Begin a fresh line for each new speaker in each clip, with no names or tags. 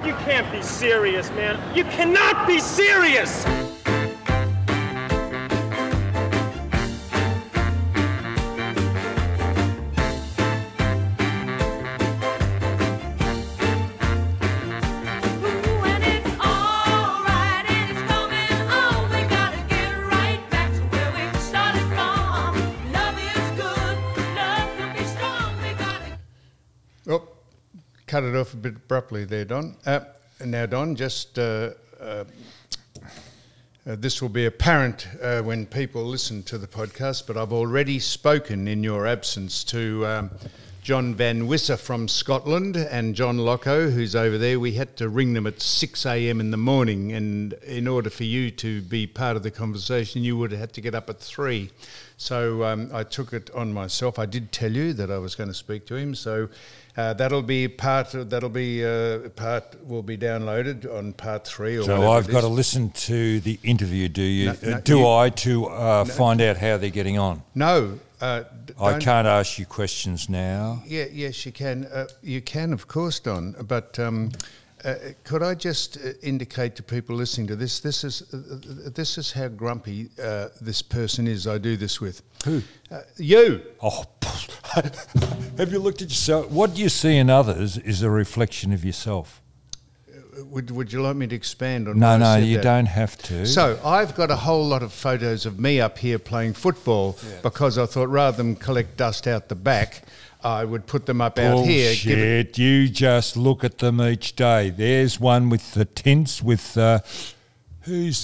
You can't be serious, man. You cannot be serious!
Cut it off a bit abruptly there, Don. Now, Don, just this will be apparent when people listen to the podcast, but I've already spoken in your absence to John Van Wisser from Scotland and John Locko, who's over there. We had to ring them at 6 a.m. in the morning, and in order for you to be part of the conversation, you would have had to get up at 3. So I took it on myself. I did tell you that I was going to speak to him, so will be downloaded on part 3 or whatever.
So I've got to listen to the interview, do you? Find out how they're getting on?
No.
I can't ask you questions now.
Yes, you can. You can, of course, Don. But could I just indicate to people listening to this? This is how grumpy this person is. I do this with.
Who?
You.
Oh, have you looked at yourself? What you see in others is a reflection of yourself.
Would you like me to expand on?
No, you don't have to.
So I've got a whole lot of photos of me up here playing football because I thought rather than collect dust out the back, I would put them up out here.
Bullshit! You just look at them each day. There's one with the tints with. Who's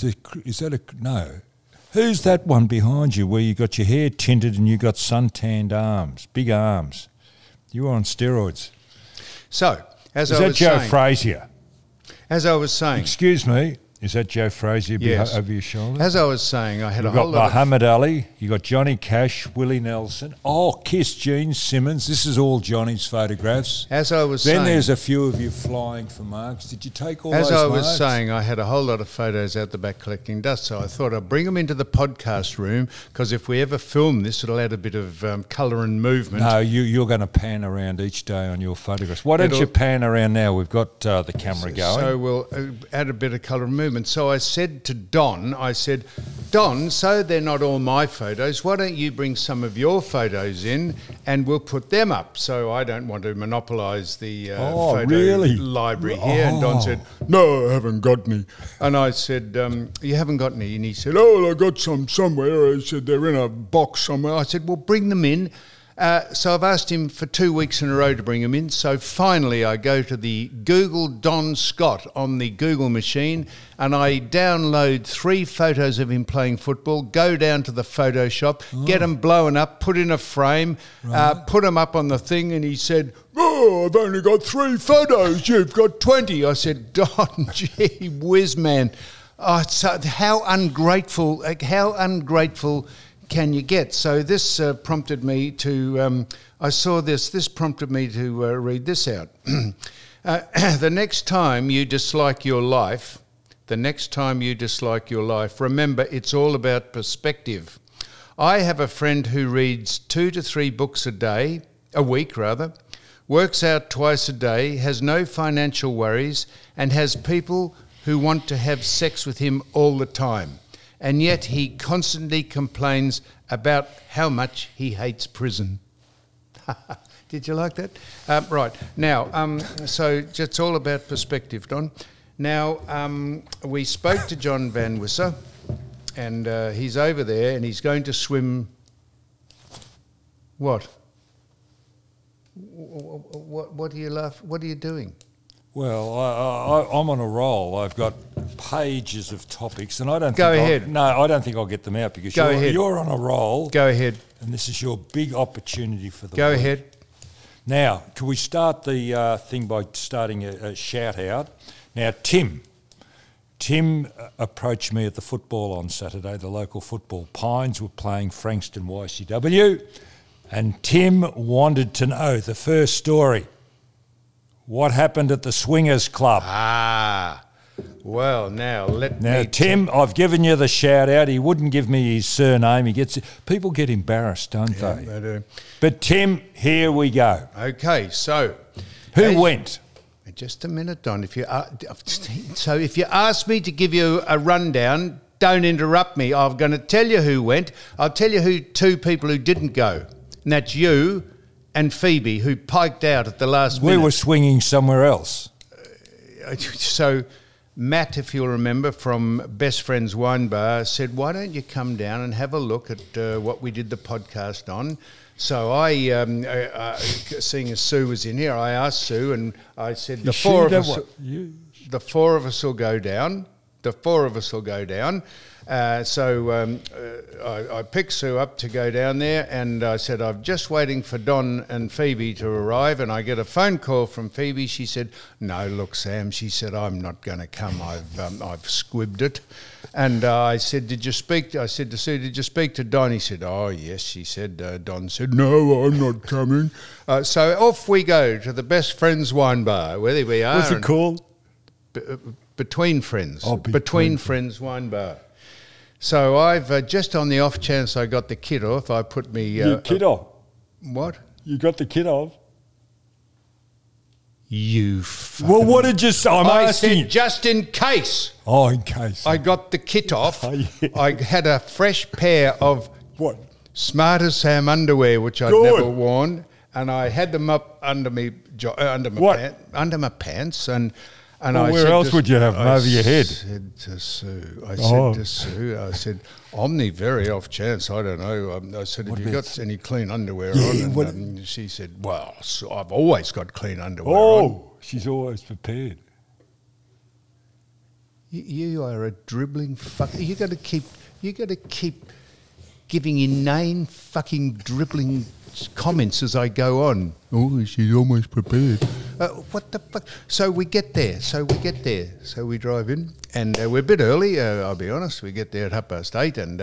that one behind you where you got your hair tinted and you got suntanned arms, big arms? You were on steroids.
So,
is that Joe Frazier?
As I was saying...
Excuse me, is that Joe Frazier over your shoulder?
As I was saying, I had
You've got Muhammad Ali, you got Johnny Cash, Willie Nelson, Kiss, Gene Simmons. This is all Johnny's photographs.
As I was saying...
Then there's a few of you flying for marks. Did you take all those marks?
As I was saying, I had a whole lot of photos out the back collecting dust, so I thought I'd bring them into the podcast room, because if we ever film this, it'll add a bit of colour and movement.
No, you're going to pan around each day on your photographs. Why don't you pan around now? We've got the camera going.
So we'll add a bit of colour and movement. So I said to Don, Don, so they're not all my photos, why don't you bring some of your photos in and we'll put them up? So I don't want to monopolise the photo library here. And Don said, no, I haven't got any. And I said, you haven't got any? And he said, oh, I got some somewhere. I said, they're in a box somewhere. I said, well, bring them in. So I've asked him for 2 weeks in a row to bring him in. So finally I go to the Google Don Scott on the Google machine and I download 3 photos of him playing football, go down to the Photoshop, get them blown up, put in a frame, put them up on the thing, and he said, oh, I've only got 3 photos, you've got 20. I said, Don, gee whiz, man. Oh, so how ungrateful can you get? So this prompted me to, I saw this prompted me to read this out. The next time you dislike your life, remember it's all about perspective. I have a friend who reads 2 to 3 books a week, works out twice a day, has no financial worries, and has people who want to have sex with him all the time. And yet he constantly complains about how much he hates prison. Did you like that? Right. Now, so it's all about perspective, Don. Now, we spoke to John Van Wisser, and he's over there, and he's going to swim... What? What are you laughing? What are you doing?
Well, I'm on a roll. I've got pages of topics, and I don't think I'll get them out because you're on a roll.
Go ahead.
And this is your big opportunity for the
Go
week.
ahead.
Now, can we start the thing by starting a shout out? Now, Tim approached me at the football on Saturday, the local football. Pines were playing Frankston YCW, and Tim wanted to know the first story. What happened at the Swingers Club?
Well, now
Tim, I've given you the shout out. He wouldn't give me his surname. People get embarrassed, don't they?
They do.
But Tim, here we go.
Okay, so
who went?
Just a minute, Don. If you ask me to give you a rundown, don't interrupt me. I'm going to tell you who went. I'll tell you who two people who didn't go, and that's you and Phoebe, who piked out at the last minute.
We were swinging somewhere else.
So Matt, if you'll remember, from Best Friends Wine Bar, said, why don't you come down and have a look at what we did the podcast on? So I, seeing as Sue was in here, I asked Sue and I said, the four of us will go down. The four of us will go down. So I picked Sue up to go down there, and I said, I'm just waiting for Don and Phoebe to arrive, and I get a phone call from Phoebe. She said, no, look, Sam, she said, I'm not going to come. I've squibbed it. And I said, I said to Sue, did you speak to Don? He said, oh, yes. She said, Don said, no, I'm not coming. So off we go to the Best Friends Wine Bar, where we are.
What's it called?
Between Friends.
Oh,
Between Friends Wine Bar. So I've, just on the off chance I got the kid off, I put me...
Your kid off?
What?
You got the kid off?
You
Well, what did you say?
I
asking
said
you.
just in case.
Oh, in case.
I got the kit off.
Oh, yeah.
I had a fresh pair of
What?
Smarter Sam underwear, which I'd
Good.
never worn, and I had them up under me
What?
under my pants, and
Well,
I
where
said
else
to-
would you have them,
I
over your head?
Said to Sue,
Oh.
I said, on the very off chance, I don't know. I said,
What
have you
about-
got any clean underwear
Yeah,
on? And
what-
she said, well, so I've always got clean underwear on.
Oh, she's always prepared.
You are a dribbling fuck. You got to keep giving inane fucking dribbling comments as I go on. Oh, she's almost prepared. What the fuck? So we get there. So we drive in, and we're a bit early. I'll be honest. We get there at 8:30, and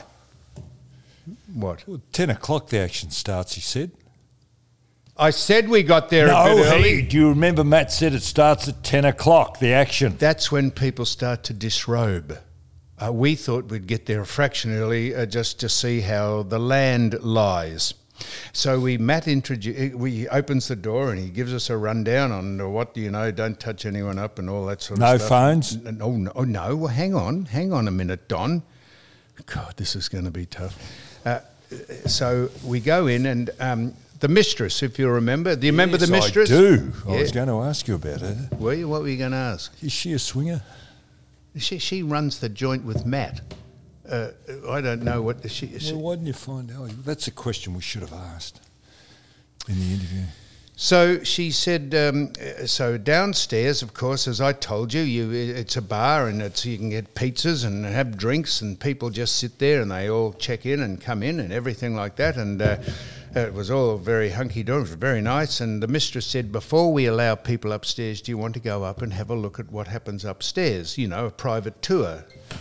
what?
Well, 10 o'clock the action starts, he said.
I said we got there a bit early.
Do you remember Matt said it starts at 10 o'clock, the action?
That's when people start to disrobe. We thought we'd get there a fraction early just to see how the land lies. So Matt opens the door and he gives us a rundown on what, don't touch anyone up and all that sort
No
of stuff.
phones?
No. Well, hang on a minute, Don. God, this is going to be tough. So we go in and the mistress, if you remember. Do you remember the mistress?
I do.
Yeah.
I was going to ask you about her.
Were you? What were you going to ask?
Is she a swinger?
She runs the joint with Matt. I don't know what she...
Well, why didn't you find out? That's a question we should have asked in the interview.
So she said, so downstairs, of course, as I told you, it's a bar and you can get pizzas and have drinks and people just sit there and they all check in and come in and everything like that. And it was all very hunky-dory, it was very nice. And the mistress said, before we allow people upstairs, do you want to go up and have a look at what happens upstairs? A private tour.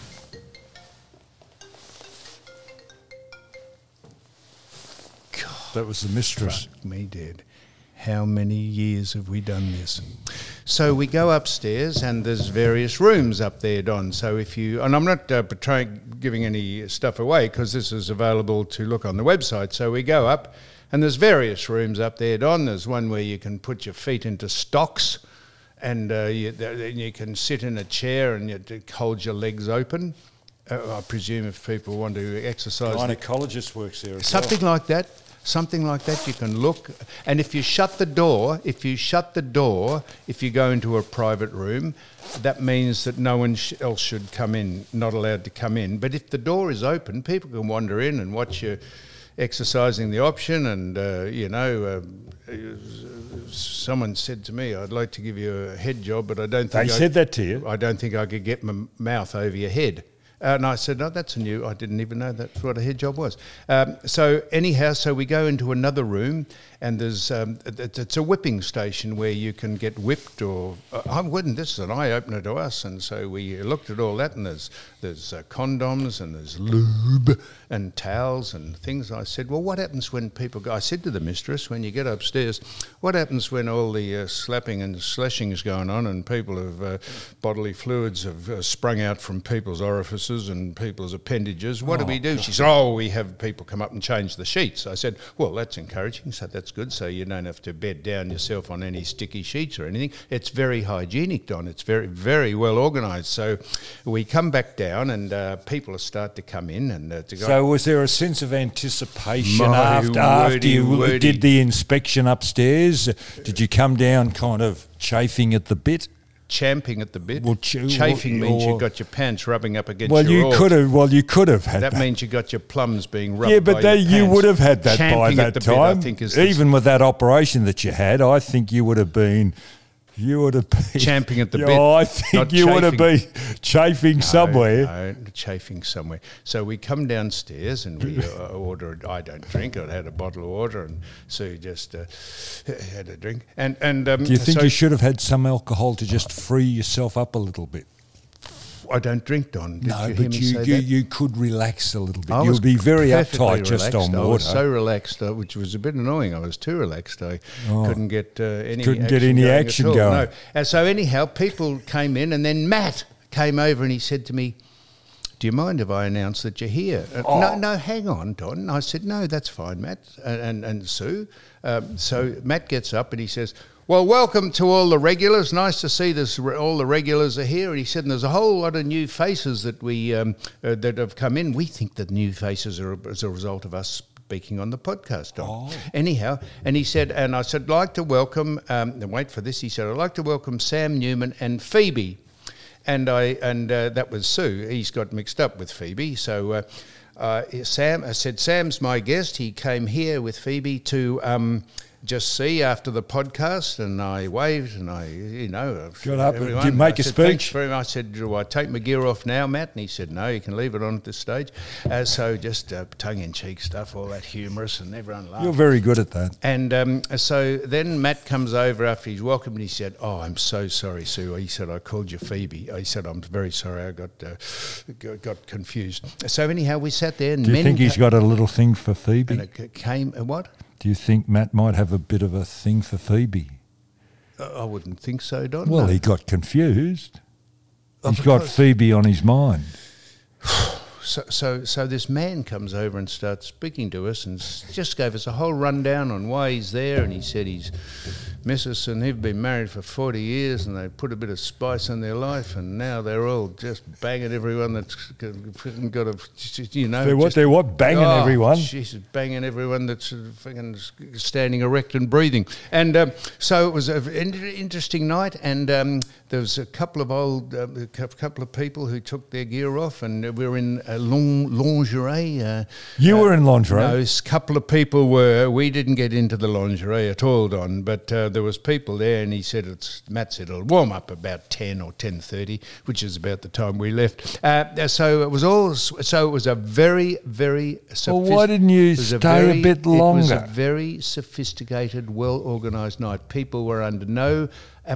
That was the mistress.
Fuck me dead. How many years have we done this? So we go upstairs and there's various rooms up there, Don. So and I'm not giving any stuff away because this is available to look on the website. So we go up and there's various rooms up there, Don. There's one where you can put your feet into stocks and you can sit in a chair and you hold your legs open. I presume if people want to exercise.
Gynecologist works there as
Something like that. Something like that, you can look. And if you shut the door, if you go into a private room, that means that no one else should come in, not allowed to come in. But if the door is open, people can wander in and watch you exercising the option. And, someone said to me, I'd like to give you a head job, but I don't think...
They said that to you?
I don't think I could get my mouth over your head. And I said, no, that's new. I didn't even know that's what a head job was. So we go into another room and there's it's a whipping station where you can get whipped or... this is an eye-opener to us. And so we looked at all that and there's condoms and there's lube and towels and things. I said, well, what happens when people go... I said to the mistress, when you get upstairs, what happens when all the slapping and slashing is going on and people have bodily fluids have sprung out from people's orifices horses and people's appendages. What do we do? She said, oh, we have people come up and change the sheets. I said, well, that's encouraging, so that's good, so you don't have to bed down yourself on any sticky sheets or anything. It's very hygienic, Don. It's very, very well organised. So we come back down and people start to come in. And
So was there a sense of anticipation
My
after you
wordy.
did the inspection upstairs? Did you come down kind of chafing at the bit?
champing at the bit.
Well,
Chafing means you got your pants rubbing up against
well,
your
you
oars.
could have. Well, you could have had
That means you got your plums being rubbed.
Yeah, but
by your
you
pants.
would have had that by
Champing
that
at the
time.
Bit, I think is
even with that operation that you had, I think you would have been. You would have been
champing at the bit.
Oh, I think
not
you would have
chafing.
been chafing somewhere.
No, chafing somewhere. So we come downstairs and we order. I don't drink. I had a bottle of water, and Sue just had a drink. And
Do you think you should have had some alcohol to just free yourself up a little bit?
I don't drink, Don. Did
No,
you hear
but
me say that?
you could relax a little bit.
I
You'll
was
be very
perfectly
uptight just on
relaxed.
water.
I was so relaxed, which was a bit annoying. I was too relaxed. I couldn't get any
action
at all.
going.
No. And so anyhow, people came in, and then Matt came over and he said to me, "Do you mind if I announce that you're here?" No, hang on, Don. I said, "No, that's fine, Matt and Sue." So Matt gets up and he says, "Well, welcome to all the regulars. Nice to see this. All the regulars are here." And he said, and "There's a whole lot of new faces that we that have come in. We think that new faces are as a result of us speaking on the podcast, Don." Anyhow, and he said, and I said, "I'd like to welcome." And wait for this. He said, "I'd like to welcome Sam Newman and Phoebe." And that was Sue. He's got mixed up with Phoebe. So Sam, I said, "Sam's my guest. He came here with Phoebe to just see after the podcast," and I waved and
Got up.
everyone,
Did you make
I
a
said, "Thanks
speech?"
very much." I said, "Do I take my gear off now, Matt?" And he said, "No, you can leave it on at this stage." So just tongue-in-cheek stuff, all that humorous, and everyone laughed.
You're very good at that.
And so then Matt comes over after he's welcomed and he said, "Oh, I'm so sorry, Sue." He said, "I called you Phoebe." He said, "I'm very sorry, I got confused." So anyhow, we sat there and
Do you think he's got a little thing for Phoebe?
and it came, what?
Do you think Matt might have a bit of a thing for Phoebe?
I wouldn't think so, Don.
Well,
no.
he got confused. He's
Of
got
course.
Phoebe on his mind.
So this man comes over and starts speaking to us and just gave us a whole rundown on why he's there. And he said his missus and he've been married for 40 years and they put a bit of spice in their life and now they're all just banging everyone that's got a,
They're what? Banging everyone?
She's banging everyone that's fucking standing erect and breathing. And so it was an interesting night, and there was a couple of people who took their gear off, and we were in lingerie.
You were in lingerie?
No, a couple of people were. We didn't get into the lingerie at all, Don, but there was people there, and he said, Matt said it'll warm up about 10 or 10:30, which is about the time we left. So it was a very, very
Well, why didn't you stay a bit longer?
It was a very sophisticated, well-organised night. People were under no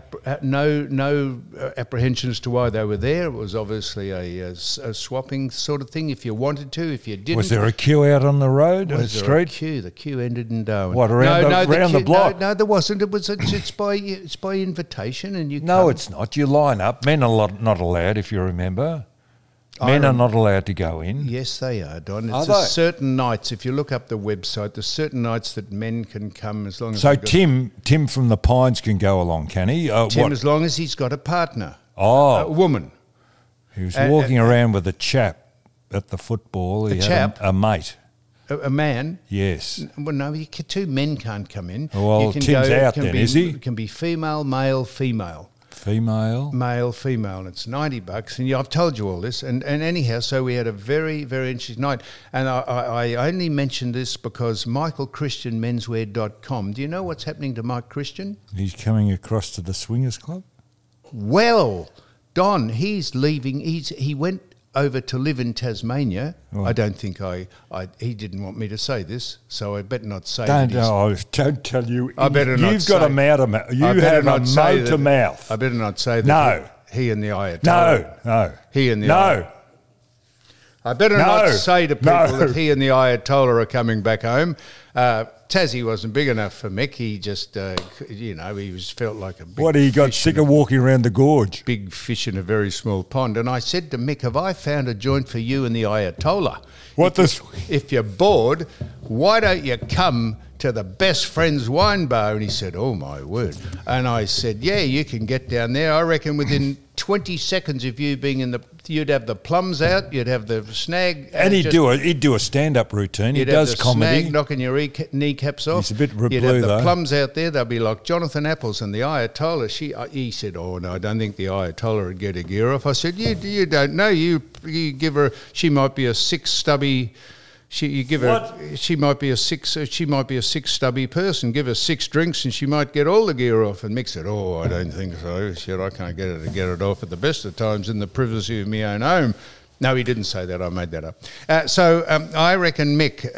apprehension as to why they were there. It was obviously a swapping sort of thing. If you wanted to, if you didn't.
Was there a queue out on the road,
Was there
street?
a queue? The queue ended in Darwin.
What, around the block?
No, there wasn't. It's by invitation, and you.
No,
come.
it's not. You line up. Men are not allowed, if you remember. Men are not allowed to go in.
Yes, they are, Don.
Are
It's
they?
certain nights. If you look up the website, there's certain nights that men can come as long as.
So
they've got-
Tim from the Pines can go along, can he?
Tim, as long as he's got a partner, a
Oh,
woman.
he was walking around with a chap at the football. He had
chap?
a mate.
A man.
Yes.
Well, no, two men can't come in.
Well,
You can
Tim's out
can
then,
be,
is he?
It can be female, male, female.
Female.
Male, female, and it's $90. And I've told you all this. And anyhow, so we had a very, very interesting night. And I only mentioned this because MichaelChristianMenswear.com. Do you know what's happening to Mike Christian?
He's coming across to the Swingers Club.
Well, Don, he's leaving. He went over to live in Tasmania.
Right.
I don't think he didn't want me to say this, so I better not say
Don't
that.
tell you.
I better not
You've got
say-
a mouth. You
I better
have a
not say
mouth to
that-
mouth.
I better not say that.
No.
He and the Ayatollah.
No.
He and the
No.
I better
No.
not say to people
No.
that he and the Ayatollah are coming back home. Tassie wasn't big enough for Mick. He just, he felt like a big
What, he got
fish
sick
in
of walking around the gorge?
big fish in a very small pond. And I said to Mick, have I found a joint for you and the Ayatollah? If you're bored, why don't you come to the Best Friends Wine Bar? And he said, oh, my word. And I said, yeah, you can get down there. I reckon within 20 seconds of you being you'd have the plums out, you'd have the snag.
And he'd do a stand-up routine. He does
the
comedy.
Snag knocking your kneecaps off.
He's a bit blue,
You'd have the
though.
plums out there. They'll be like Jonathan Apples and the Ayatollah. He said, oh, no, I don't think the Ayatollah would get a gear off. I said, you don't know. You give her, she might be a six stubby... She might be a six stubby person. Give her 6 drinks and she might get all the gear off. And Mick said, "Oh, I don't think so. Shit, I can't get her to get it off at the best of times in the privacy of my own home." No, he didn't say that. I made that up. I reckon Mick.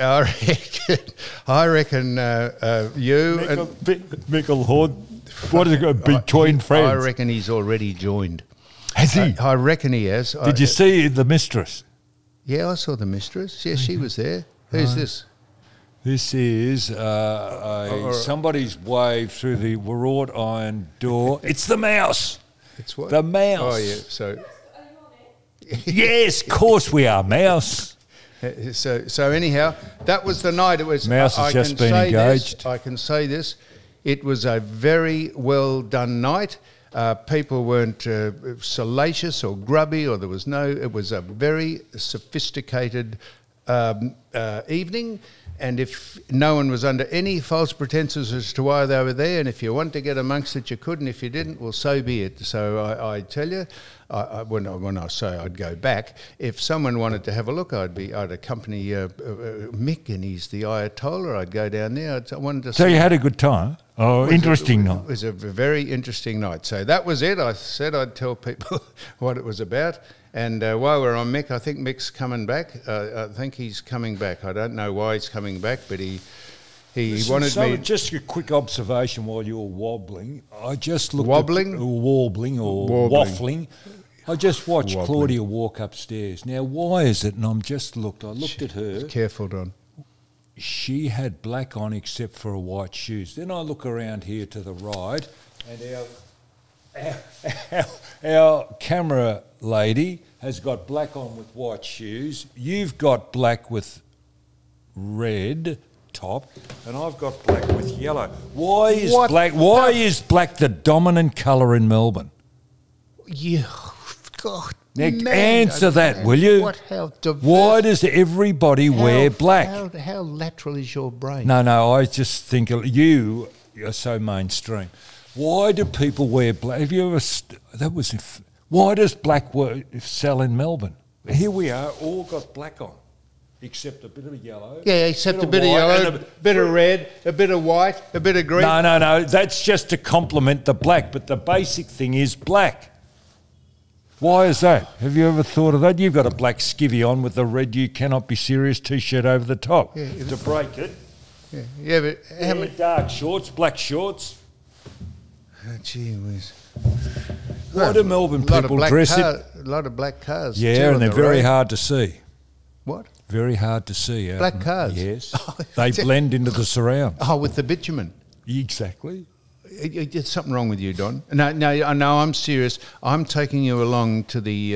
I reckon you.
Mickle Horde. What is it got between friends?
I reckon he's already joined.
Has he?
I reckon he has.
Did you see the mistress?
Yeah, I saw the mistress. Yeah, she was there. Who's this?
This is somebody's waved through the wrought iron door. It's the mouse.
It's what?
The mouse.
Oh, yeah. So,
yes, of course we are, mouse.
so anyhow, that was the night. It was.
Mouse has just been engaged.
I can say this. It was a very well done night. People weren't salacious or grubby, or it was a very sophisticated evening. And if no one was under any false pretenses as to why they were there, and if you want to get amongst it, you could, and if you didn't, well, so be it. So I tell you, when I say I'd go back, if someone wanted to have a look, I'd accompany Mick, and he's the Ayatollah. I'd go down there. I wanted to.
So you had a good time. Oh, interesting night.
It was a very interesting night. So that was it. I said I'd tell people what it was about. And while we're on Mick, I think Mick's coming back. I think he's coming back. I don't know why he's coming back, but he wanted me...
Just a quick observation while you were wobbling. I just looked
Wobbling?
Waffling. I just watched Claudia walk upstairs. Now, why is it? And I looked at her.
Careful, Don.
She had black on except for a white shoes. Then I look around here to the right, and our camera lady has got black on with white shoes. You've got black with red top, and I've got black with yellow. Why is black the dominant colour in Melbourne?
Yeah, God.
Now, answer that, will you?
How diverse.
Why does everybody wear black?
How lateral is your brain?
No, I just think you are so mainstream. Why do people wear black? Have you ever... Why does black sell in Melbourne? Here we are, all got black on, except a bit of yellow.
Yeah, except a bit of yellow, a bit of red, a bit of white, a bit of green.
No, that's just to complement the black, but the basic thing is black. Why is that? Have you ever thought of that? You've got a black skivvy on with the red "You Cannot Be Serious" T-shirt over the top to break it.
Yeah, but how many
dark shorts, black shorts.
Oh, gee whiz.
Why do Melbourne people dress it?
A lot of black cars.
Yeah, and they're very hard to see.
What?
Very hard to see.
Black cars?
Yes. They blend into the surround.
Oh, with the bitumen.
Exactly.
There's something wrong with you, Don. No, I'm serious. I'm taking you along to the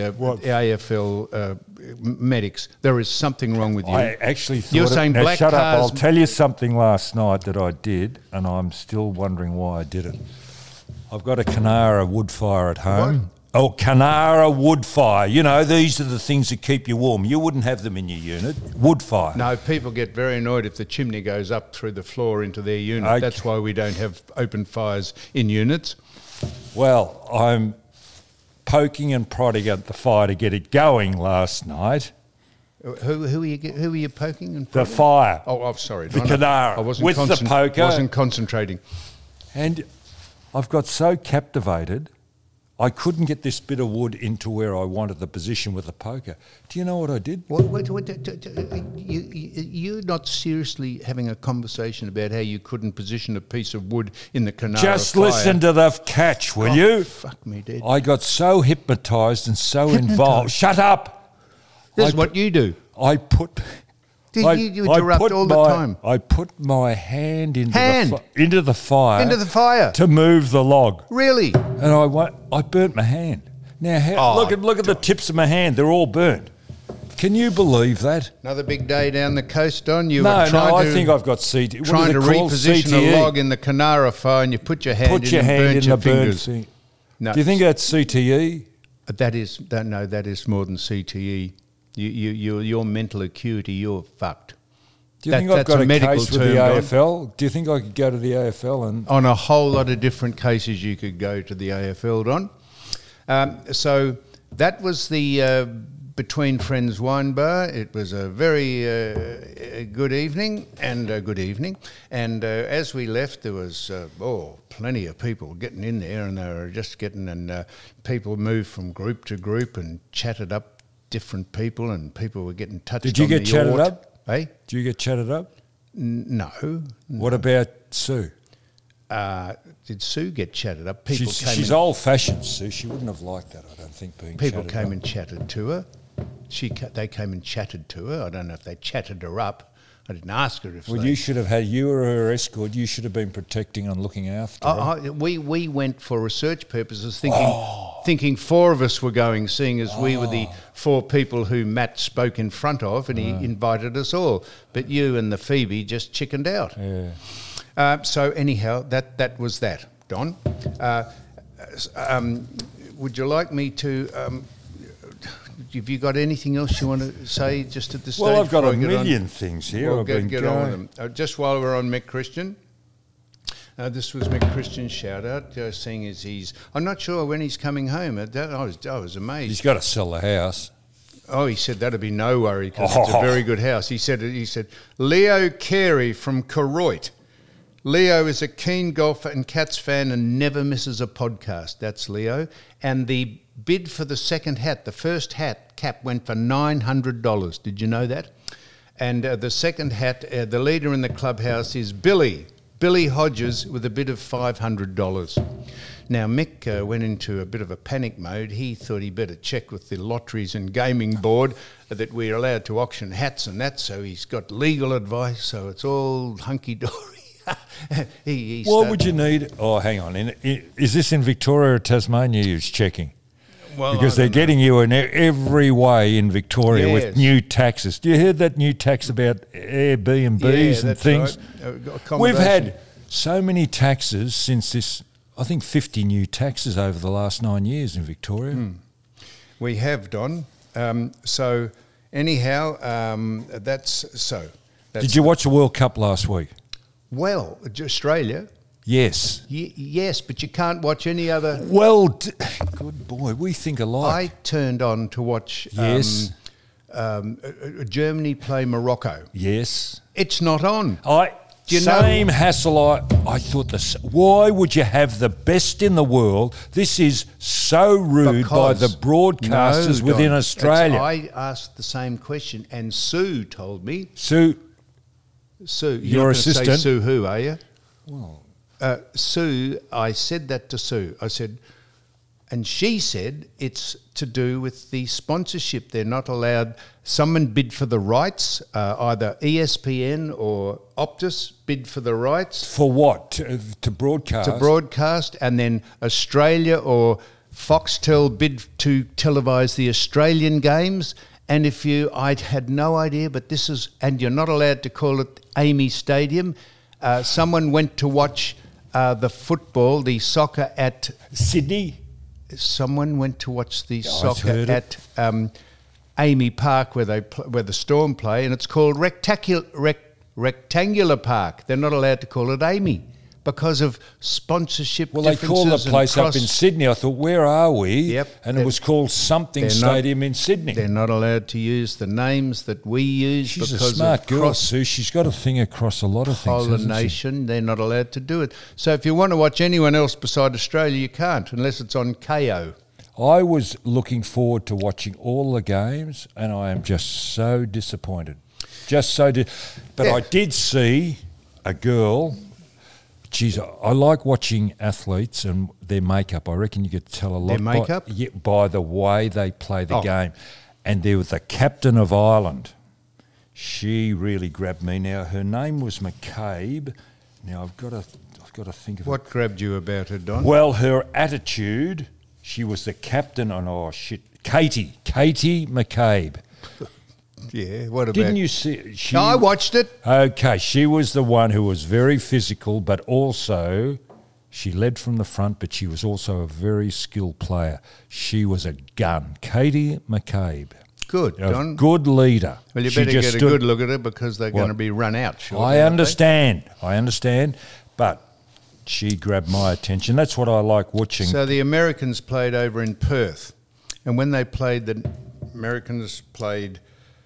AFL medics. There is something wrong with you.
I actually thought...
You're saying black
shut
cars...
up. I'll tell you something last night that I did, and I'm still wondering why I did it. I've got a Canara wood fire at home.
What?
Oh, Canara wood fire. You know, these are the things that keep you warm. You wouldn't have them in your unit. Wood fire.
No, people get very annoyed if the chimney goes up through the floor into their unit.
Okay.
That's why we don't have open fires in units.
Well, I'm poking and prodding at the fire to get it going last night.
Who are you poking and
The
prodding?
fire.
Oh, I'm sorry.
The Canara.
I wasn't
with the poker.
I wasn't concentrating.
And I've got so captivated, I couldn't get this bit of wood into where I wanted the position with the poker. Do you know what I did?
You're not seriously having a conversation about how you couldn't position a piece of wood in the Canara
Just
fire.
listen to the catch, will you?
Fuck me, Dad.
I got so hypnotised and so involved. Shut up!
This is what you do.
I put
You interrupt all the time.
I put my hand into the fire.
Into the fire.
To move the log.
Really?
And I burnt my hand. Now, look at the tips of my hand. They're all burnt. Can you believe that?
Another big day down the coast, Don.
I think I've got CTE.
Trying to reposition a log in the Kanara fire, and you put your hand in and burnt your fingers. No.
Do you think that's CTE?
That is more than CTE. Your mental acuity, you're fucked.
Do you think I've got a case with the AFL? Do you think I could go to the AFL and
on a whole lot of different cases you could go to the AFL, Don? So that was the Between Friends Wine Bar. It was a very good evening. And as we left, there was plenty of people getting in there, and they were just getting, and people moved from group to group and chatted up different people, and people were getting touched.
Did you get chatted up?
Hey?
Did you get chatted up?
No.
What about Sue?
Did Sue get chatted up?
She's old-fashioned, Sue. She wouldn't have liked that, I don't think, being
people
chatted
came
up.
And chatted to her. They came and chatted to her. I don't know if they chatted her up. I didn't ask her if.
Well, you should have had. You were her escort. You should have been protecting and looking after her.
We went for research purposes, thinking four of us were going, seeing as we were the four people who Matt spoke in front of, and he invited us all. But you and the Phoebe just chickened out.
Yeah.
So anyhow, that was that, Don. Would you like me to? Have you got anything else you want to say just at this stage?
Well, I've got a million things here.
Well, get on with them. Just while we're on Mick Christian, this was Mick Christian's shout-out, seeing as I'm not sure when he's coming home. I was amazed.
He's got to sell the house.
Oh, he said that'd be no worry because it's a very good house. He said, Leo Carey from Koroit. Leo is a keen golfer and Cats fan and never misses a podcast. That's Leo. And the bid for the second hat, the first hat cap went for $900. Did you know that? And the second hat, the leader in the clubhouse is Billy Hodges with a bid of $500. Now, Mick went into a bit of a panic mode. He thought he better check with the Lotteries and Gaming Board that we're allowed to auction hats and that, so he's got legal advice, so it's all hunky-dory.
What would you need? Oh, hang on. Is this in Victoria or Tasmania you're checking?
Well,
because they're getting you in every way in Victoria with new taxes. Do you hear that new tax about Airbnbs and things?
Right.
We've had so many taxes since this, I think 50 new taxes over the last 9 years in Victoria.
We have, Don. So anyhow, that's so.
Did you watch the World Cup last week?
Well, Australia.
Yes.
Yes, but you can't watch any other.
Well, good boy, we think alike.
I turned on to watch Germany play Morocco.
Yes.
It's not on.
Same hassle. I thought this. Why would you have the best in the world? This is so rude by the broadcasters within Australia.
I asked the same question, and Sue told me.
Sue,
your
assistant.
Say Sue who, are you?
Well,
Sue, I said that to Sue. I said, and she said it's to do with the sponsorship. They're not allowed. Someone bid for the rights, either ESPN or Optus bid for the rights.
For what? To broadcast?
To broadcast, and then Australia or Foxtel bid to televise the Australian games. And I had no idea, but this is, and you're not allowed to call it Amy Stadium. Someone went to watch the football, the soccer at
Sydney.
Someone went to watch the soccer at Amy Park, where the Storm play, and it's called Rectangular Park. They're not allowed to call it Amy because of sponsorship.
Well, they called the place up in Sydney. I thought, where are we?
Yep.
And it was called something Stadium in Sydney.
They're not allowed to use the names that we use.
She's
because
a smart
of
girl, Sue. She's got a thing across a lot of things.
Pollination, they're not allowed to do it. So if you want to watch anyone else beside Australia, you can't, unless it's on KO.
I was looking forward to watching all the games, and I am just so disappointed. But I did see a girl. Geez, I like watching athletes and their makeup. I reckon you could tell a lot.
Their makeup?
By the way they play the game. And there was the captain of Ireland. she really grabbed me. Now, her name was McCabe. Now, I've got to think of
What grabbed you about her, Don?
Well, her attitude, she was the captain on, Katie McCabe.
Yeah, what about...
Didn't you see?
No, I watched it.
Okay, she was the one who was very physical, but also she led from the front, but she was also a very skilled player. She was a gun. Katie McCabe.
Good,
A
Don.
good leader.
Well, you
She
better
just
get a
stood-
good look at it because they're going to be run out shortly.
I understand, but she grabbed my attention. That's what I like watching.
So the Americans played over in Perth, and when they played, the Americans played.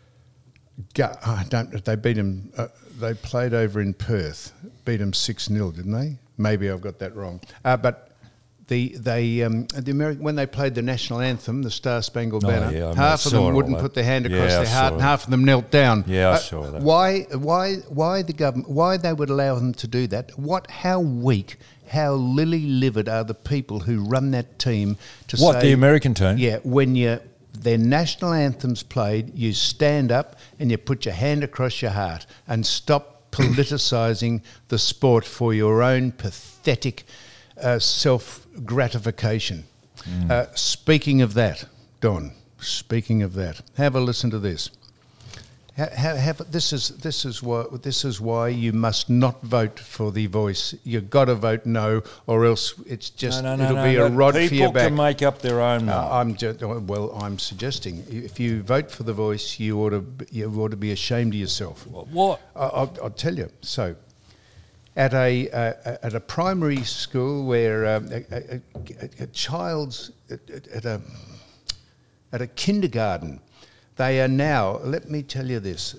They beat them. They played over in Perth, beat them 6-0, didn't they? Maybe I've got that wrong. But the American, when they played the national anthem, the Star Spangled Banner,
yeah, I
half of
saw
them
all
wouldn't
that.
put their hand across
Yeah, I
their heart,
saw
and
it.
half of them knelt down.
Yeah, I saw that.
Why the government? Why they would allow them to do that? How weak? How lily-livered are the people who run that team to say...
What, the American team?
Yeah, when their national anthem's played, you stand up and you put your hand across your heart and stop politicising the sport for your own pathetic self-gratification. Speaking of that, Don, have a listen to this. This is why you must not vote for the Voice. You've got to vote no, or else it's just it'll be a rod for your
People
back.
can make up their own mind.
I'm suggesting if you vote for the Voice, you ought to be ashamed of yourself.
What?
I'll tell you. So, at a primary school where a child's at a kindergarten. They are now, let me tell you this,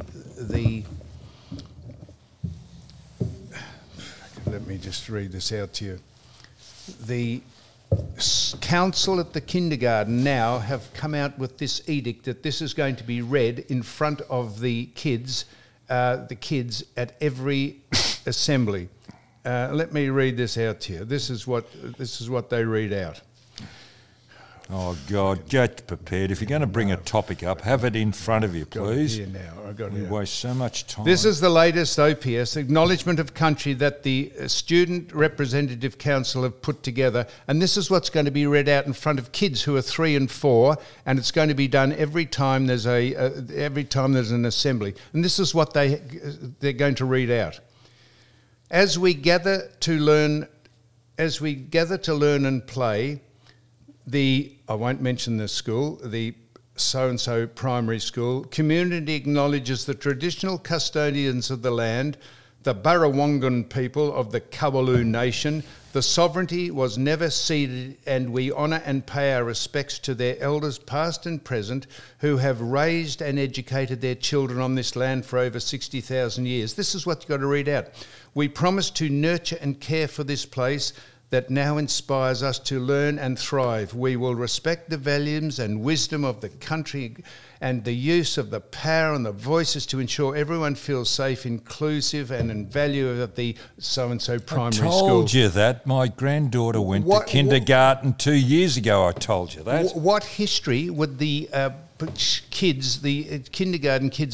let me just read this out to you. The council at the kindergarten now have come out with this edict that this is going to be read in front of the kids at every assembly. Let me read this out to you. This is what they read out.
Oh, God, get prepared. If you're going to bring a topic up, have it in front of you, please.
Here now. I got it
We
here.
waste so much time.
This is the latest OPS, Acknowledgement of Country, that the Student Representative Council have put together. And this is what's going to be read out in front of kids who are 3 and 4, and it's going to be done every time there's an assembly. And this is what they're going to read out. As we gather to learn and play, I won't mention the school, the so-and-so primary school, community acknowledges the traditional custodians of the land, the Burrawongan people of the Kowaloo Nation. The sovereignty was never ceded, and we honour and pay our respects to their elders past and present who have raised and educated their children on this land for over 60,000 years. This is what you've got to read out. We promise to nurture and care for this place that now inspires us to learn and thrive. We will respect the values and wisdom of the country and the use of the power and the voices to ensure everyone feels safe, inclusive, and in value of the so-and-so primary school.
I told you that. My granddaughter went to kindergarten 2 years ago. I told you that.
What history would the kids, the kindergarten kids,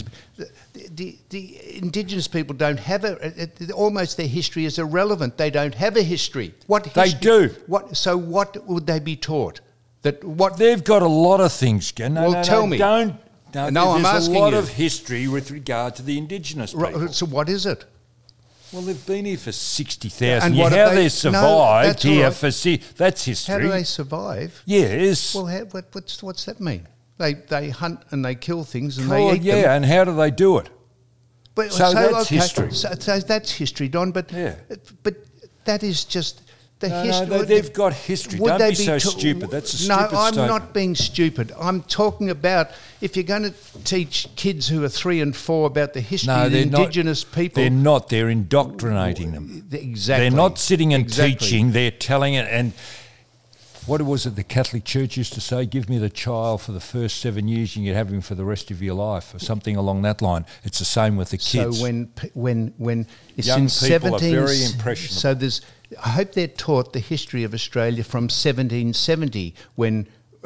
the Indigenous people don't have almost their history is irrelevant. They don't have a history.
They do.
So what would they be taught?
They've got a lot of things.
Tell me.
I'm
asking
There's a lot
you.
of history with regard to the Indigenous people.
So what is it?
Well, they've been here for 60,000
And
years.
what
How
have they-
they survived
that's
here
all right.
for that's history.
How do they survive?
Yes.
Well, what's that mean? They hunt and they kill things and they eat them.
and how do they do it?
But,
So that's history.
So that's history, Don. But that is just the history.
No, they've got history.
Would
Don't
they
be so stupid. That's a stupid
No, I'm
statement.
not being stupid. I'm talking about if you're going to teach kids who are 3 and 4 about the history of the Indigenous people.
They're not. They're indoctrinating them.
Exactly.
They're not sitting and
Exactly.
teaching. They're telling it. And what was it the Catholic Church used to say? Give me the child for the first 7 years, you can have him for the rest of your life, or something along that line. It's the same with the kids.
So when it's
Young
in
people are
17,
very impressionable.
So I hope they're taught the history of Australia from 1770 when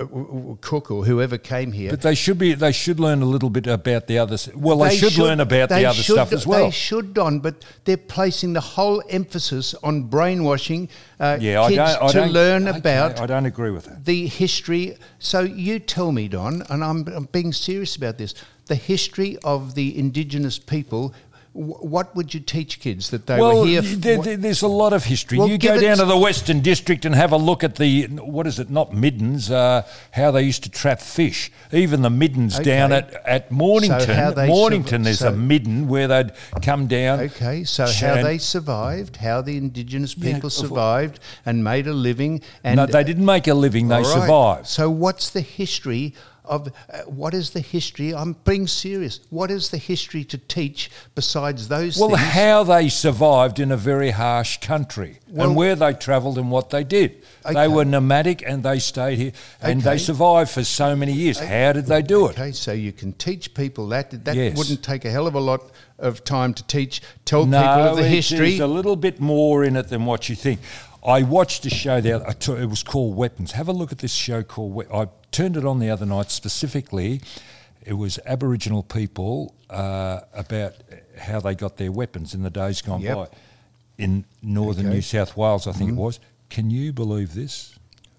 Cook or whoever came here.
But they should learn a little bit about the others. Well, they should learn about the other stuff as well.
They should, Don, but they're placing the whole emphasis on brainwashing kids to learn about.
I don't agree with that.
The history. So you tell me, Don, and I'm being serious about this. The history of the Indigenous people. What would you teach kids that they were here?
There's a lot of history.
Well,
you go down to the Western District and have a look at not middens, how they used to trap fish. Even the middens down at Mornington. Mornington, there's a midden where they'd come down.
Okay, so how they survived, how the Indigenous people survived and made a living. And
no, they didn't make a living, they survived.
So what's the history of what is the history? I'm being serious. What is the history to teach besides those things?
Well, how they survived in a very harsh country and where they travelled and what they did. Okay. They were nomadic and they stayed here and they survived for so many years. How did they do it?
Okay, so you can teach people that. That wouldn't take a hell of a lot of time to tell people of the history.
There's a little bit more in it than what you think. I watched a show there, it was called Weapons. Have a look at this show called Weapons. I turned it on the other night specifically. It was Aboriginal people about how they got their weapons in the days gone by. In northern New South Wales, I think it was. Can you believe this?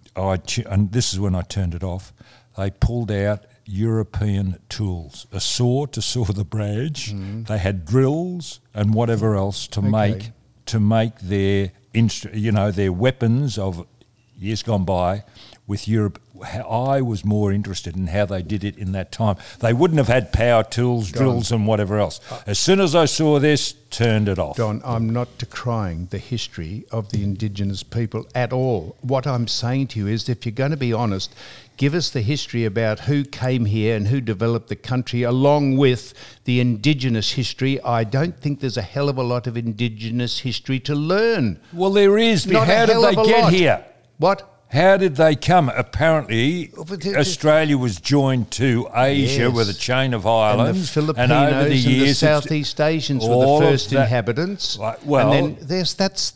And this is when I turned it off. They pulled out European tools, a saw to saw the branch. They had drills and whatever else to make their their weapons of years gone by with Europe. I was more interested in how they did it in that time. They wouldn't have had power tools, drills and whatever else. As soon as I saw this, turned it off.
Don, I'm not decrying the history of the Indigenous people at all. What I'm saying to you is, if you're going to be honest, give us the history about who came here and who developed the country along with the Indigenous history. I don't think there's a hell of a lot of Indigenous history to learn.
Well, there is. But how did they get here?
What?
How did they come? Apparently, Australia was joined to Asia with a chain of islands.
And the Filipinos and the Southeast Asians were the first inhabitants.
Well,
and then that's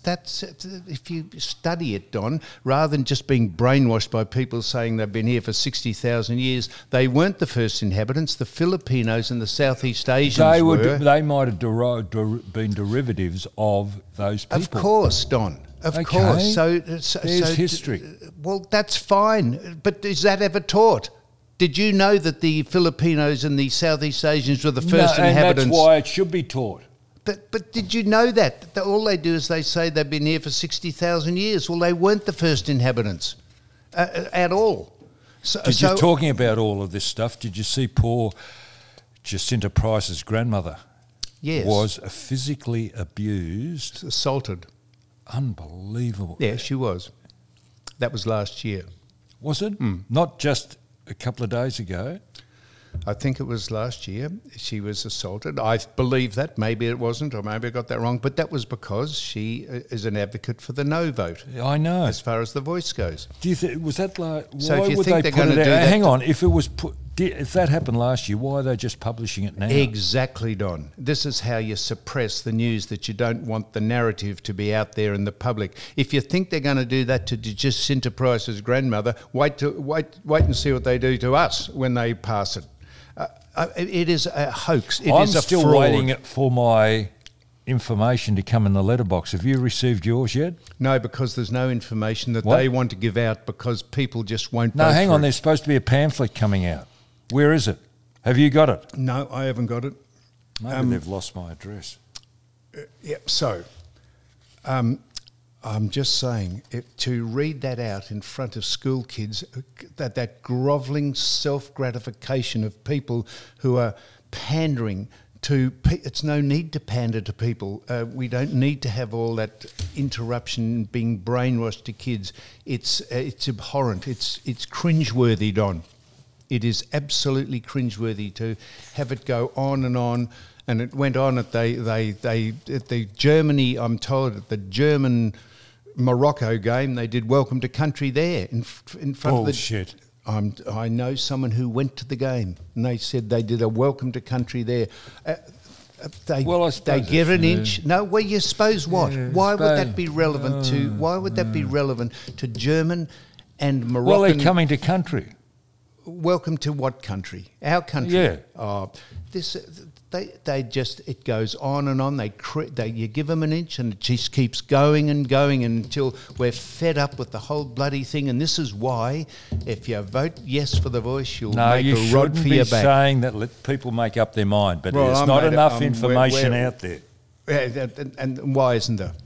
if you study it, Don, rather than just being brainwashed by people saying they've been here for 60,000 years, they weren't the first inhabitants. The Filipinos and the Southeast Asians were.
They might have been derivatives of those people.
Of course, Don. Of course. So
there's history.
Well, that's fine. But is that ever taught? Did you know that the Filipinos and the Southeast Asians were the first inhabitants?
And that's why it should be taught.
But did you know that? All they do is they say they've been here for 60,000 years. Well, they weren't the first inhabitants at all.
You're talking about all of this stuff. Did you see poor Jacinta Price's grandmother?
Yes.
Was physically abused.
Assaulted.
Unbelievable.
Yeah, she was. That was last year.
Was it? Not just a couple of days ago?
I think it was last year she was assaulted. I believe that. Maybe it wasn't, or maybe I got that wrong. But that was because she is an advocate for the no vote.
I know.
As far as the voice goes.
Do you think, was that like,
so
why
if you
would
think
they
they're
put
going
it
to
out?
do that...
Hang on, if that happened last year, why are they just publishing it now?
Exactly, Don. This is how you suppress the news, that you don't want the narrative to be out there in the public. If you think they're going to do that to Jacinta Price's grandmother, wait and see what they do to us when they pass it. It is a hoax.
I'm still waiting for my information to come in the letterbox. Have you received yours yet?
No, because there's no information that they want to give out because people just won't vote.
No, hang on. There's supposed to be a pamphlet coming out. Where is it? Have you got it?
No, I haven't got it.
Maybe they've lost my address.
So, I'm just saying, to read that out in front of school kids, that grovelling self-gratification of people who are pandering to... It's no need to pander to people. We don't need to have all that interruption being brainwashed to kids. It's abhorrent. It's cringeworthy, Don. It is absolutely cringeworthy to have it go on. And it went on at the Germany, I'm told, at the German Morocco game, they did Welcome to Country there in front of the...
Bullshit.
I know someone who went to the game and they said they did a Welcome to Country there. They give an inch. No, well, you suppose what? Why would that be relevant to? Why would that be relevant to German and Moroccan?
Well, they're coming to country.
welcome to what country? Our country.
Yeah.
Oh, this they just, it goes on and on. You give them an inch and it just keeps going and going until we're fed up with the whole bloody thing. And this is why, if you vote yes for the Voice, you'll make
you
a rod
shouldn't
for
be
your back.
saying that. Let people make up their mind, but
Well,
there's not enough information out there.
Yeah, and why isn't there?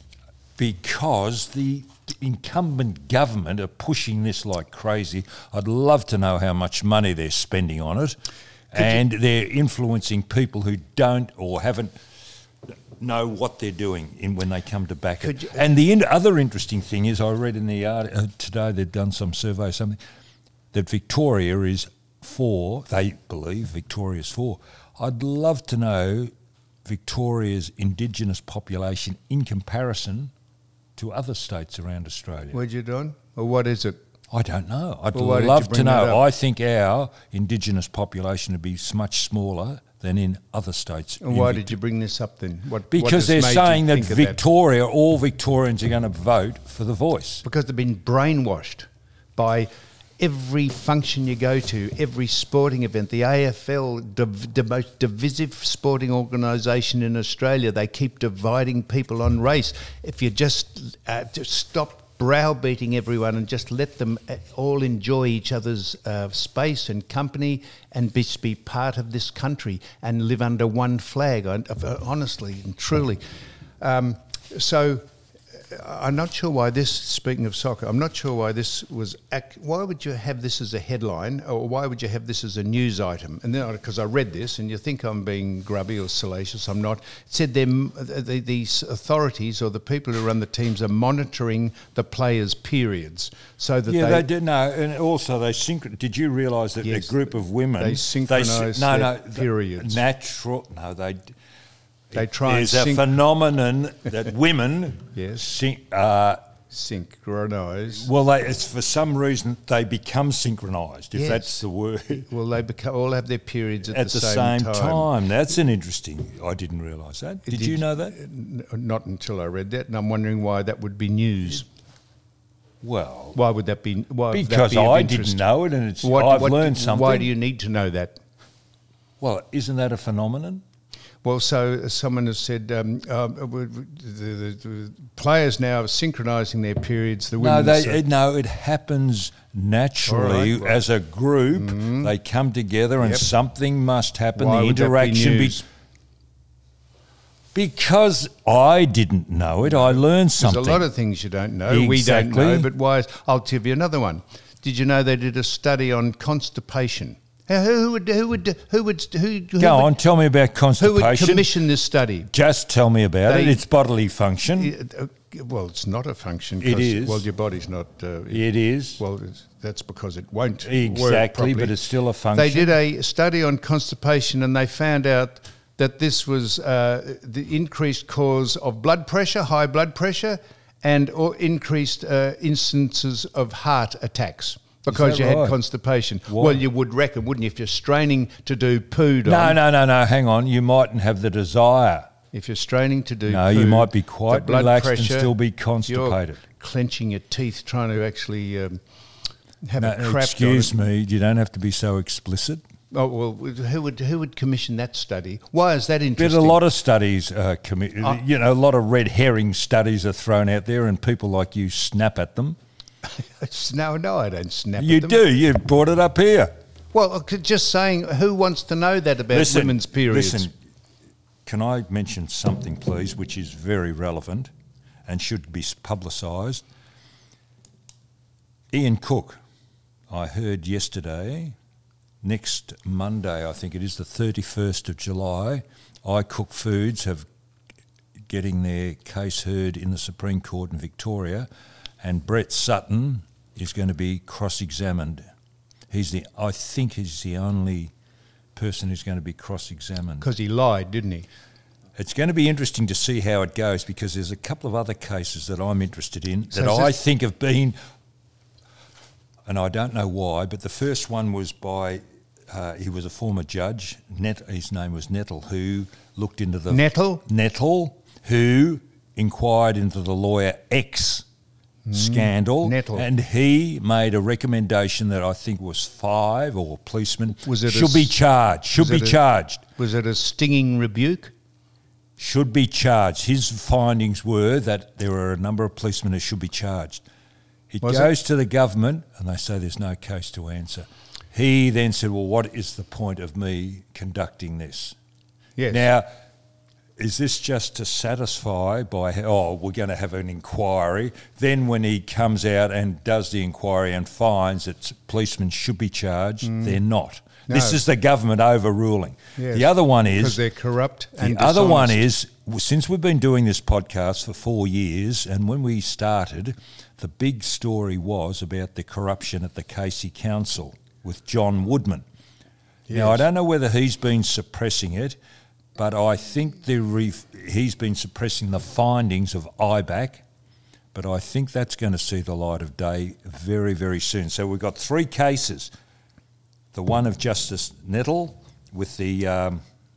Because the incumbent government are pushing this like crazy. I'd love to know how much money they're spending on it. And they're influencing people who don't or haven't know what they're doing when they come to back it. And the other interesting thing is, I read in the article today, they've done some survey or something, that Victoria is for, they believe Victoria's for. I'd love to know Victoria's Indigenous population in comparison to other states around Australia.
Where'd you done? Or what is it?
I don't know. I'd
Well, why did
love
you
to
bring that
know.
up?
I think our Indigenous population would be much smaller than in other states.
And why did you bring this up then?
Because they're saying that Victoria, all Victorians are going to vote for the Voice.
Because they've been brainwashed by every function you go to, every sporting event, the AFL, the most divisive sporting organisation in Australia. They keep dividing people on race. If you just stop browbeating everyone and just let them all enjoy each other's space and company and be part of this country and live under one flag, honestly and truly. So I'm not sure why this, speaking of soccer, I'm not sure why this was, why would you have this as a headline, or why would you have this as a news item? And then, because I read this, and you think I'm being grubby or salacious, I'm not. It said these authorities or the people who run the teams are monitoring the players' periods so that
they did know, and also they did you realise that a group of women
they synchronise periods? They try
There's
and
a phenomenon that women
synchronise.
Well, it's for some reason they become synchronised, if that's the word.
Well, they all have their periods at the
same time. That's an interesting. I didn't realise that. Did you know that?
Not until I read that, and I'm wondering why that would be news.
Well,
why would that be?
Because I didn't know it, and I've learned something.
Why do you need to know that?
Well, isn't that a phenomenon?
Well, so someone has said the players now are synchronising their periods. The women
it happens naturally as a group. Mm-hmm. They come together and something must happen.
Why
the
would
interaction
that be news?
Because I didn't know it. I learned something.
There's a lot of things you don't know.
Exactly.
We don't know. But why? I'll give you another one. Did you know they did a study on constipation? Who would
Go on, tell me about constipation.
Who would commission this study?
Just tell me about it. It's bodily function.
Well, it's not a function.
It is.
Well, your body's not.
It is.
Well, that's because it won't
work properly. But it's still a function.
They did a study on constipation, and they found out that this was the increased cause of blood pressure, high blood pressure, and increased instances of heart attacks. Because you had constipation. Why? Well, you would reckon, wouldn't you, if you're straining to do poo?
No, hang on. You mightn't have the desire.
If you're straining to do poo...
No, you might be quite relaxed and still be constipated.
You're clenching your teeth, trying to actually have a crap.
Excuse me, you don't have to be so explicit.
Oh, well, who would commission that study? Why is that interesting?
There's a lot of studies, a lot of red herring studies are thrown out there and people like you snap at them.
No, I don't snap at them.
You do. You've brought it up here.
Well, just saying, who wants to know that about women's periods?
Listen, can I mention something, please, which is very relevant and should be publicised? Ian Cook, I heard yesterday, next Monday, I think it is the 31st of July, iCook Foods have getting their case heard in the Supreme Court in Victoria. And Brett Sutton is going to be cross-examined. I think he's the only person who's going to be cross-examined.
Because he lied, didn't he?
It's going to be interesting to see how it goes because there's a couple of other cases that I'm interested in that I think have been, and I don't know why, but the first one was by, he was a former judge, his name was Nettle, who looked into the...
Nettle?
Nettle, who inquired into the lawyer X scandal,
Nettle.
and he made a recommendation that I think was 5 or policemen should be charged.
Was it a stinging rebuke?
Should be charged. His findings were that there are a number of policemen who should be charged. It goes to the government, and they say there's no case to answer. He then said, well, what is the point of me conducting this?
Yes.
Now, is this just to satisfy we're going to have an inquiry? Then when he comes out and does the inquiry and finds that policemen should be charged, they're not.
No.
This is the government overruling.
Yes.
The other one is...
Because they're corrupt and
The other one
dishonest.
is, since we've been doing this podcast for 4 years, and when we started, the big story was about the corruption at the Casey Council with John Woodman.
Yes.
Now, I don't know whether he's been suppressing it, but I think he's been suppressing the findings of IBAC, but I think that's going to see the light of day very, very soon. So we've got 3 cases. The one of Justice Nettle with the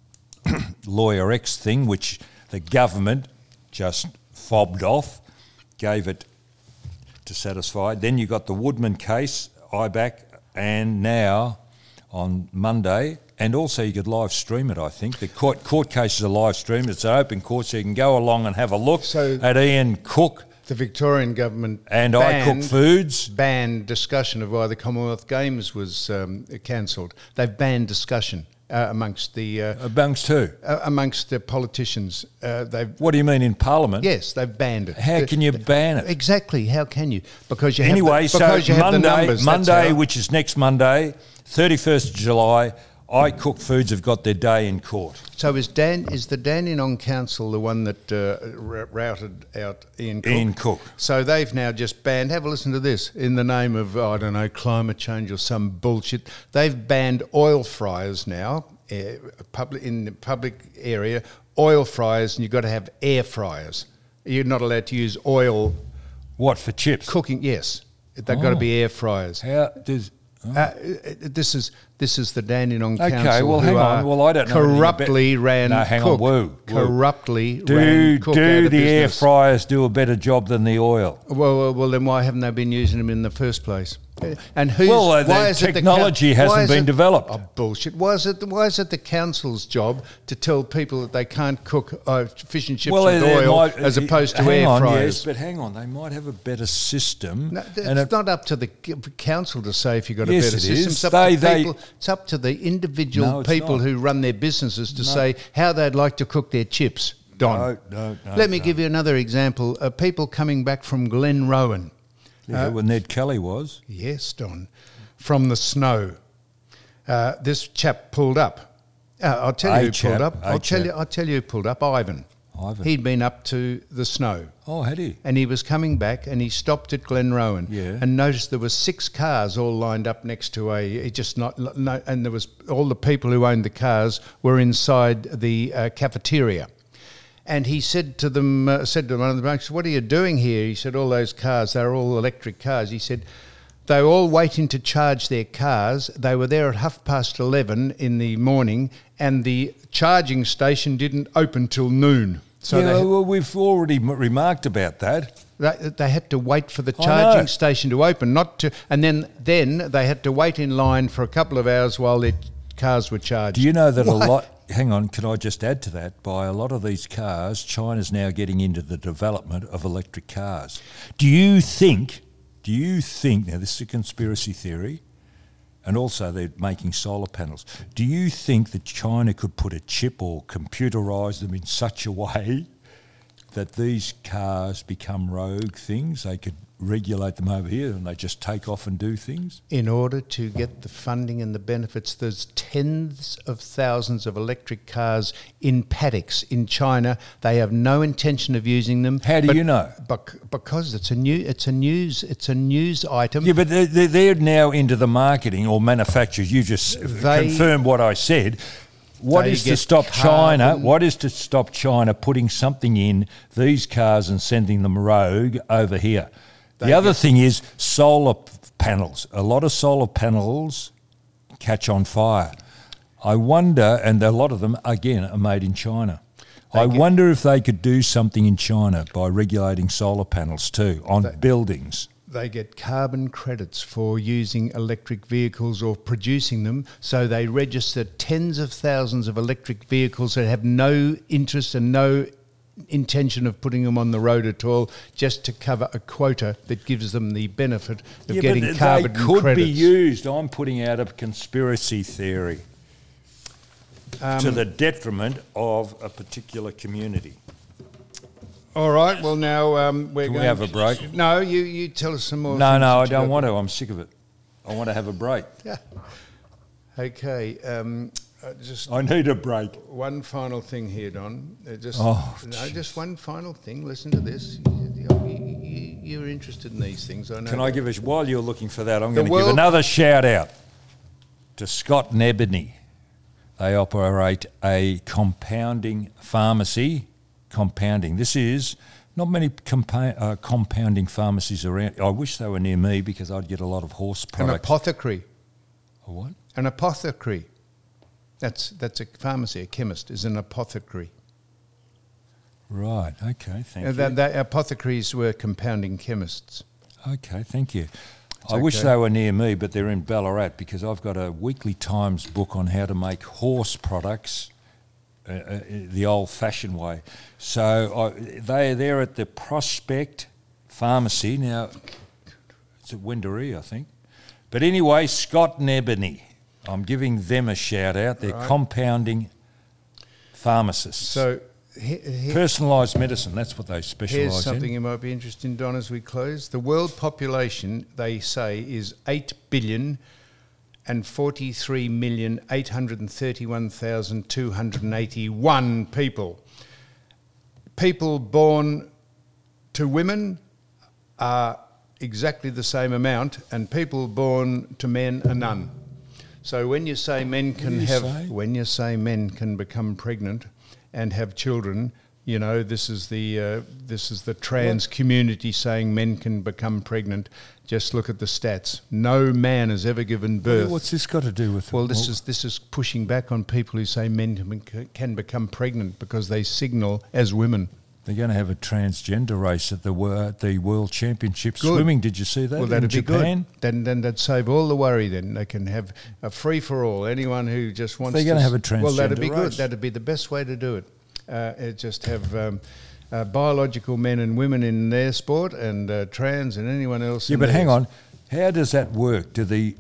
Lawyer X thing, which the government just fobbed off, gave it to satisfy. Then you got the Woodman case, IBAC, and now on Monday, and also you could live stream it, I think. The court cases are live streamed. It's an open court, so you can go along and have a look at Ian Cook.
The Victorian government
and I Cook Foods
banned discussion of why the Commonwealth Games was cancelled. They've banned discussion amongst the...
amongst who?
Amongst the politicians.
What do you mean, in Parliament?
Yes, they've banned it.
How can you ban it?
Exactly, how can you? Because you have
anyway,
the numbers.
Monday, which is next Monday, 31st of July, I Cook Foods have got their day in court.
So is the Dandenong Council the one that routed out Ian Cook?
Ian Cook.
So they've now just banned, have a listen to this, in the name of, I don't know, climate change or some bullshit. They've banned oil fryers now, in the public area, oil fryers, and you've got to have air fryers. You're not allowed to use oil.
What, for chips?
Cooking, yes. They've got to be air fryers.
How does...
This is the Dandenong Council.
Okay, well, hang on. Well, I don't know.
Corruptly ran
No, hang
Cook.
on. Woo.
Corruptly ran Cook out
Do
of
the air
business.
fryers do a better job than the oil?
Well, then why haven't they been using them in the first place? And who's,
Well,
why
the
is it
technology hasn't been developed.
Oh, bullshit. Why is it the council's job to tell people that they can't cook fish and chips with oil as opposed to air fryers?
Yes, but hang on. They might have a better system.
No, it's not up to the council to say if you've got
Yes,
a better
it
system.
is.
It's up to the individual
No, it's
people
not.
who run their businesses to say how they'd like to cook their chips. Don.
No.
Let me give you another example. People coming back from Glenrowan.
Yeah, when Ned Kelly was.
Yes, Don. From the snow. This chap pulled up. I'll tell you who pulled up. I'll tell you who pulled up. Ivan. He'd been up to the snow.
Oh, had he?
And he was coming back, and he stopped at Glenrowan, and noticed there were 6 cars all lined up next to and there was all the people who owned the cars were inside the cafeteria. And he said to them, said to one of the blokes, "What are you doing here?" He said, "All those cars, they're all electric cars." He said, "They were all waiting to charge their cars. They were there at 11:30 in the morning, and the charging station didn't open till noon." So
we've already remarked about that.
They had to wait for the charging station to open, and then they had to wait in line for a couple of hours while their cars were charged.
Do you know that a lot... Hang on, can I just add to that? By a lot of these cars, China's now getting into the development of electric cars. Do you think, now this is a conspiracy theory, and also they're making solar panels, do you think that China could put a chip or computerise them in such a way that these cars become rogue things? They could regulate them over here and they just take off and do things?
In order to get the funding and the benefits, there's tens of thousands of electric cars in paddocks in China. They have no intention of using them.
How do you know?
Because it's a news item.
Yeah, but they're now into the marketing or manufacturers. You just confirmed what I said. What is to stop China? What is to stop China putting something in these cars and sending them rogue over here? The other thing is solar panels. A lot of solar panels catch on fire. I wonder, and a lot of them, again, are made in China. I wonder if they could do something in China by regulating solar panels too on buildings.
They get carbon credits for using electric vehicles or producing them, so they register tens of thousands of electric vehicles that have no interest and no intention of putting them on the road at all, just to cover a quota that gives them the benefit of getting carbon credits.
They could be used. I'm putting out a conspiracy theory to the detriment of a particular community.
All right, well now we're
Can
going
we have a break?
No, you tell us some more.
No,
things
I
that you
don't
got.
want to. I'm sick of it. I want to have a break.
Yeah. Okay. Just
I need a break.
one final thing here, Don. Just one final thing. Listen to this. You're interested in these things, I know.
Can I give us, while you're looking for that, I'm
The
going to give
world-
another shout out to Scott and Ebony. They operate a compounding pharmacy. Compounding. This is not many compounding pharmacies around. I wish they were near me because I'd get a lot of horse
An
products.
apothecary.
A what?
An apothecary. That's a pharmacy. A chemist is an apothecary.
Right. Okay. Thank you.
The apothecaries were compounding chemists.
Okay. Thank you. I wish they were near me, but they're in Ballarat because I've got a Weekly Times book on how to make horse products the old-fashioned way. So they're at the Prospect Pharmacy. Now, it's at Wendouree, I think. But anyway, Scott and Ebony, I'm giving them a shout-out. They're compounding pharmacists.
So
Personalised medicine, that's what they specialise in.
here's something you might be interested in, Don, as we close. The world population, they say, is 8,043,831,281 people. People born to women are exactly the same amount, and people born to men are none. So when you say men can when you say men can become pregnant and have children, you know, this is the trans community saying men can become pregnant. Just look at the stats. No man has ever given birth.
What's this got to do with?
Well, this is pushing back on people who say men can become pregnant because they signal as women.
They're going to have a transgender race at the World Championship swimming. Did you see that?
Well, that'd
in
be
Japan?
good. Then that'd save all the worry. Then they can have a free for all. Anyone who just wants.
They're going to have a transgender
Well, that'd be good.
race.
That'd be the best way to do it. Just have biological men and women in their sport, and trans and anyone else.
Yeah, but hang on. How does that work? Do the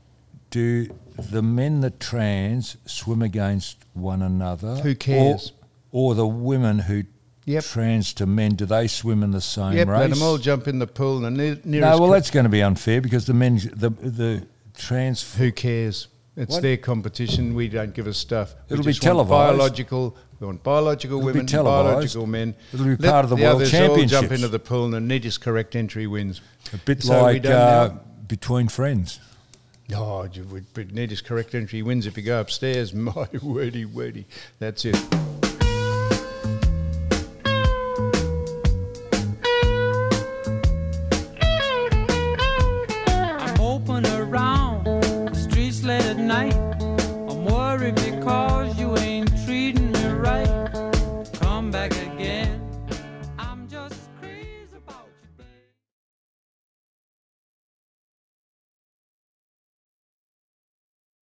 men that trans swim against one another?
Who cares?
Or the women who trans to men, do they swim in the same race?
Let them all jump in the pool. And the nearest
No, well, that's going to be unfair because the trans.
Who cares? It's their competition. We don't give a stuff.
It'll
we
be televised.
We want biological women,
televised.
biological men.
It'll be part of the World
others
Championships.
all jump into the pool, and the neatest correct entry wins.
A bit
So we
like
don't know.
Between Friends.
Oh, neatest correct entry wins if you go upstairs. My wordy. That's it.
I'm open around the streets late at night. I'm worried because you